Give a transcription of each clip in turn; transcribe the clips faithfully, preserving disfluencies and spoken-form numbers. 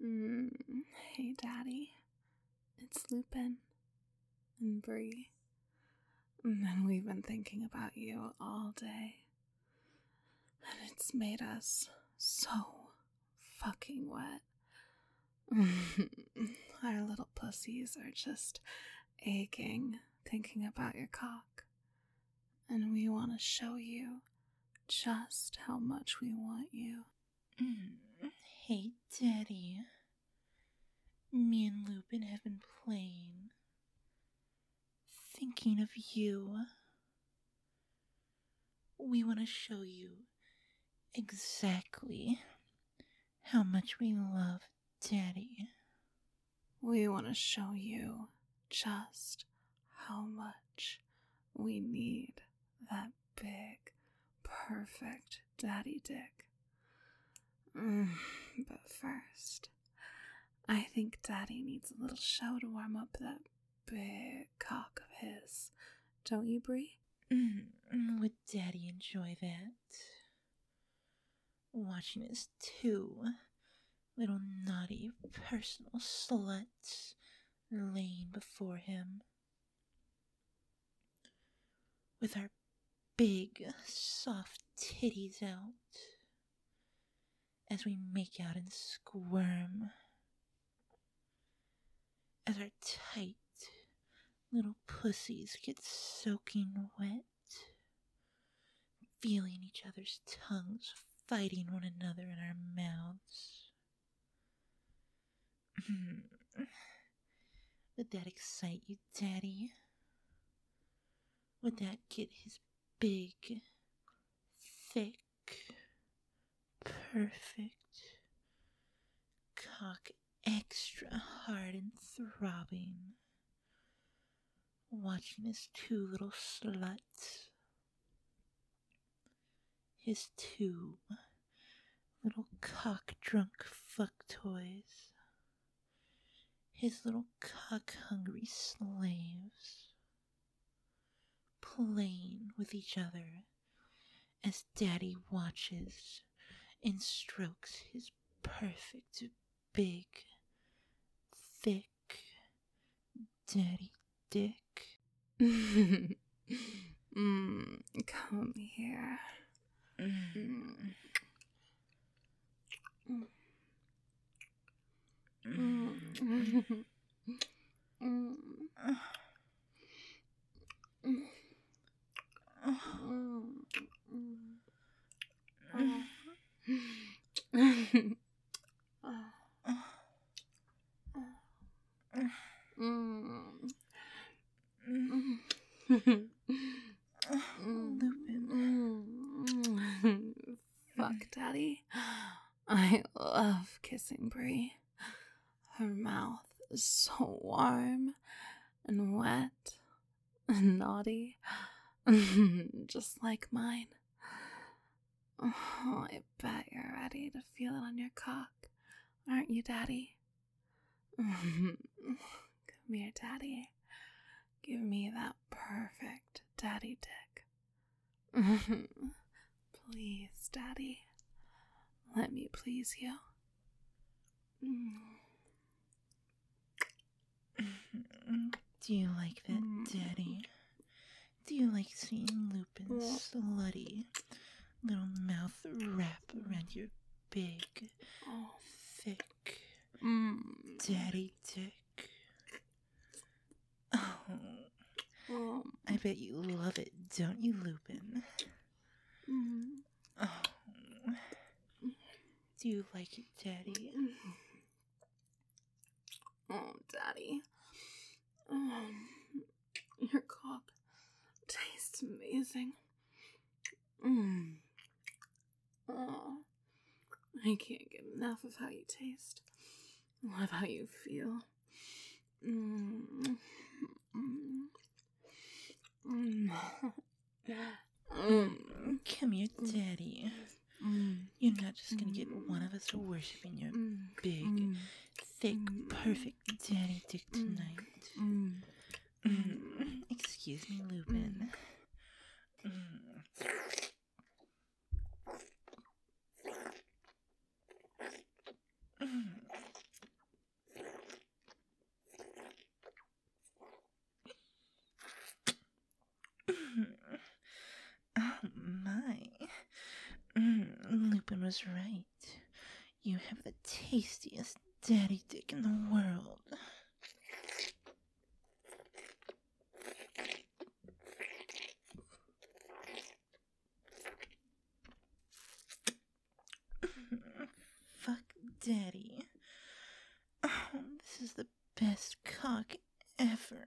Mm, hey, Daddy. It's Lupin and Bree. And we've been thinking about you all day. And it's made us so fucking wet. Our little pussies are just aching thinking about your cock. And we want to show you just how much we want you. Mm, hey, Daddy. Me and Lupin have been playing. Thinking of you. We want to show you exactly how much we love Daddy. We want to show you just how much we need that big, perfect daddy dick. Mm, but first, I think Daddy needs a little show to warm up that big cock of his. Don't you, Bree? Mm, would Daddy enjoy that? Watching his two little naughty personal sluts laying before him. With our big, soft titties out as we make out and squirm. As our tight little pussies get soaking wet. Feeling each other's tongues fighting one another in our mouths. Would that excite you, Daddy? Would that get his big, thick, perfect cock extra hard and throbbing? Watching his two little sluts. His two little cock-drunk fuck toys. His little cock-hungry slaves. Playing with each other as Daddy watches and strokes his perfect, big, thick daddy dick. mm, come here. Mm. Mm. Mm. Mm. Mm. Lupin. Fuck, Daddy. I love kissing Bree. Her mouth is so warm and wet and naughty, just like mine. Oh, I bet you're ready to feel it on your cock, aren't you, Daddy? Come here, Daddy. Give me that perfect daddy dick. Please, Daddy. Let me please you. Do you like that, Daddy? Do you like seeing Lupin's slutty little mouth wrap around your big, thick daddy dick? Oh, I bet you love it, don't you, Lupin? Oh, do you like it, Daddy? Oh, Daddy. Oh, your cock tastes amazing. Mm. Oh, I can't get enough of how you taste. Love how you feel. Mm. Mm. Mm. Mm. Come here, Daddy. Mm. You're not just gonna get one of us worshiping your Mm. big, Mm. thick, Mm. perfect daddy dick tonight. Mm. Mm. Excuse me, Lupin. Mm. Mm. was right. You have the tastiest daddy dick in the world. Fuck daddy. Oh, this is the best cock ever.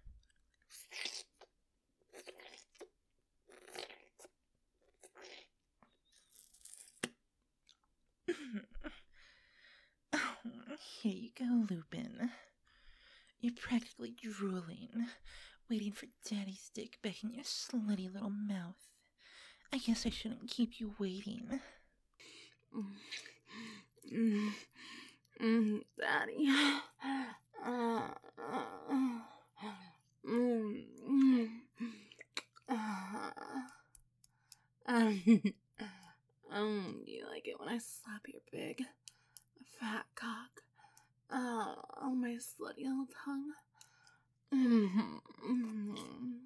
Oh, here you go, Lupin. You're practically drooling, waiting for Daddy's dick back in your slutty little mouth. I guess I shouldn't keep you waiting. Mm, mm, Daddy. Uh, uh, mm, mm, uh, um, um, do you like it when I slap your big, fat cock uh, on my slutty little tongue? Mm-hmm, mm-hmm,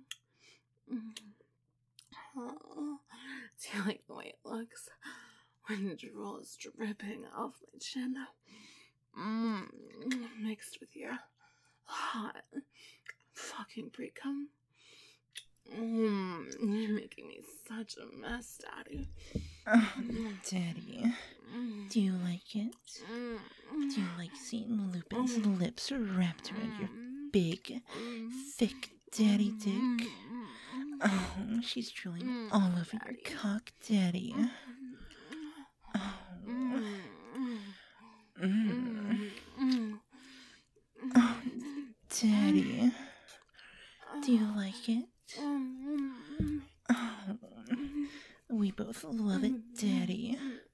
mm-hmm. Oh, do you like the way it looks when drool is dripping off my chin? Mm, mixed with your hot fucking pre-cum. Mm, you're making me such a mess, Daddy. Oh, Daddy. Do you like it? Do you like seeing Lupin's lips wrapped around your big, thick daddy dick? Oh, she's drooling all over your cock, Daddy. Oh. Mm. Oh, Daddy. Do you like it? Oh, we both love it, Daddy.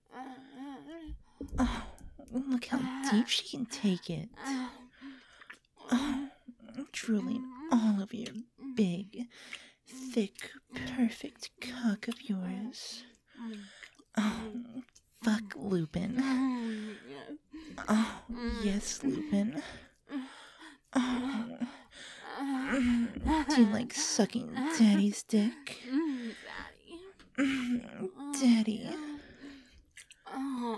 Oh, look how deep she can take it. Oh, drooling all over your big, thick, perfect cock of yours. Oh, fuck Lupin. Oh, yes, Lupin. Oh. Do you like sucking Daddy's dick? Daddy. Oh,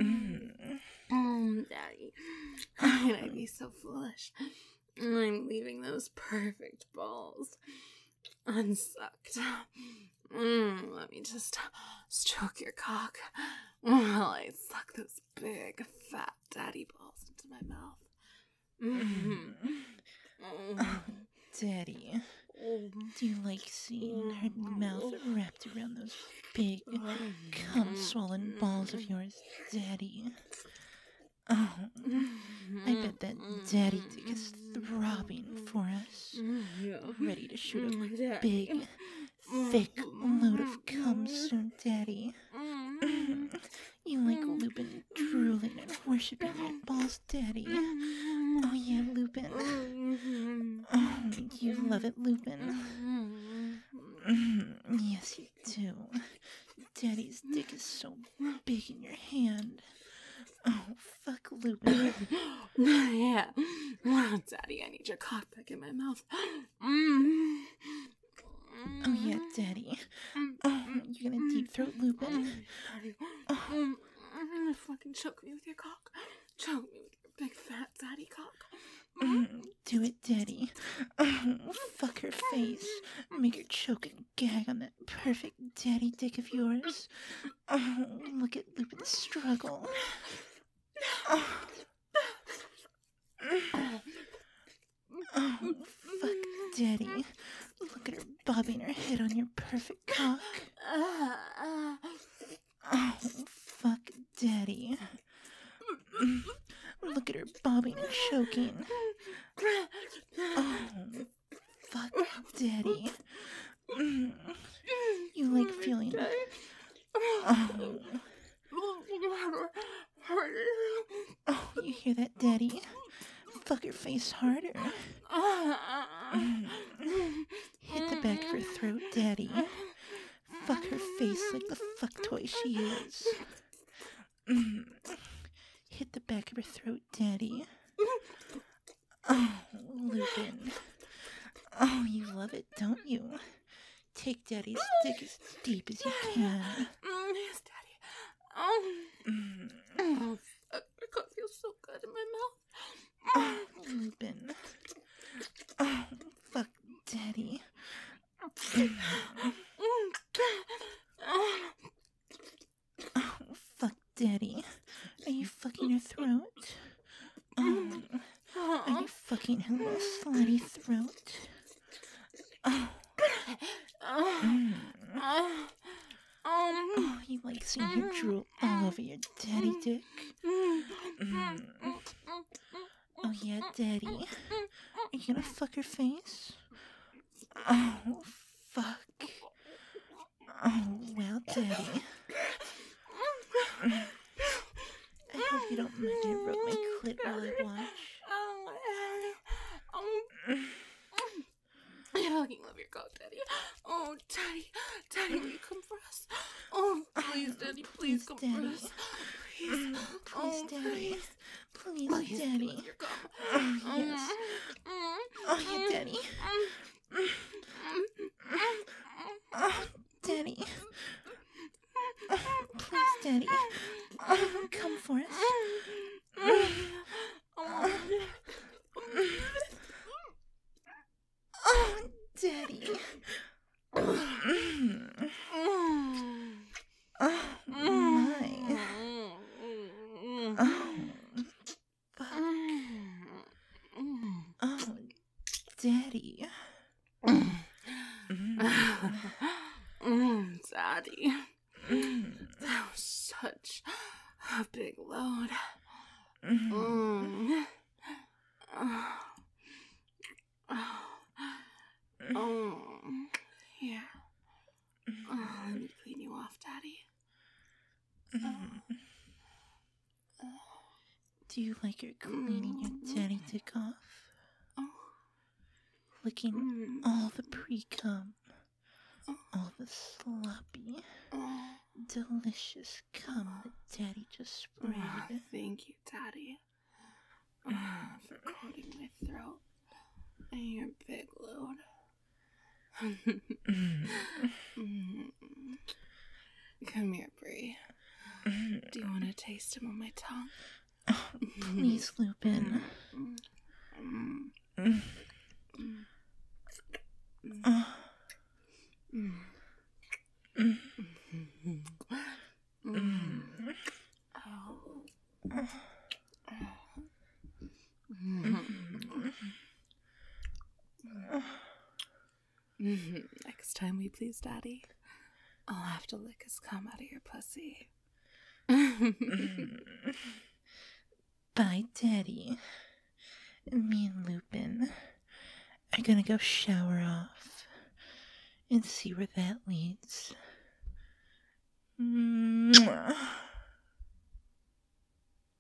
mm, Daddy. How can I be so foolish? I'm leaving those perfect balls unsucked. Mm, let me just stroke your cock while I suck those big, fat daddy balls into my mouth. Mm-hmm. Oh, Daddy. Do you like seeing her mouth wrapped around those big, cum-swollen balls of yours, Daddy? Oh, I bet that daddy dick is throbbing for us, ready to shoot a big, thick load of cum soon, Daddy. You like Lupin drooling and worshipping your balls, Daddy. Oh yeah, Lupin. Oh, you love it, Lupin. Yes, you do. Daddy's dick is so big in your hand. Oh, fuck Lupin. Yeah. Oh, Daddy, I need your cock back in my mouth. Mm. Oh, yeah, Daddy. Oh, you're gonna deep throat Lupin? Daddy. Oh. Fucking choke me with your cock. Choke me with your big fat daddy cock. Mm, do it, Daddy. Oh, fuck her face. Make her choke and gag on that perfect daddy dick of yours. Oh, look at Lupin struggle. Oh. Oh, fuck Daddy. Look at her bobbing her head on your perfect cock. Oh, fuck Daddy. Look at her bobbing and choking. Oh, fuck Daddy. Mm. You like feeling... Oh. Oh, you hear that, Daddy? Fuck her face harder. Mm. Hit the back of her throat, Daddy. Fuck her face like the fuck toy she is. Mm. Hit the back of her throat, Daddy. Oh, Lupin. Oh, you love it, don't you? Take Daddy's dick as deep as you can. Yes, Daddy. Oh. throat. Oh, are you fucking her little slutty throat? Oh. Mm. Oh, you like seeing her drool all over your daddy dick? Mm. Oh yeah, daddy. Are you gonna fuck her face? Oh, fuck. Oh, well, daddy. I hope you don't mind I rub my clit while I watch. I fucking love your cock, Daddy. Oh, Daddy, Daddy, will you come for us? Oh, please, Daddy, please, Please, come Daddy. for us. Please, Please, oh, Daddy. please, Please, please, Daddy. give us your cock. Oh, yes. Oh, yeah, Daddy. Oh, Daddy. Oh, please, Daddy. Oh, come for us. Oh, Daddy. Mm. Oh, my. Oh, fuck. Oh, Daddy. Mm. Mm, Daddy, Mm. that was such a big load. Mm. Mm. Oh. Oh. Oh. Yeah. Oh, let me clean you off, Daddy. Mm. Do you like her cleaning your daddy dick off? Oh. Licking Mm. all the pre-cum, all the sloppy, Oh. delicious cum that daddy just sprayed. Oh, thank you, Daddy, oh, for coating my throat and your big load. Mm. Mm. Come here, Brie. Mm. Do you want to taste him on my tongue? Oh, please, Lupin. Mm. Mm. Mm. Mm. Mm. Oh. Mm. Mm. Mm. Mm. Oh. Oh. Mm. Mm. Next time we please Daddy, I'll have to lick his cum out of your pussy. Mm. Bye, Daddy. Me and Lupin are gonna go shower off and see where that leads. Mwah.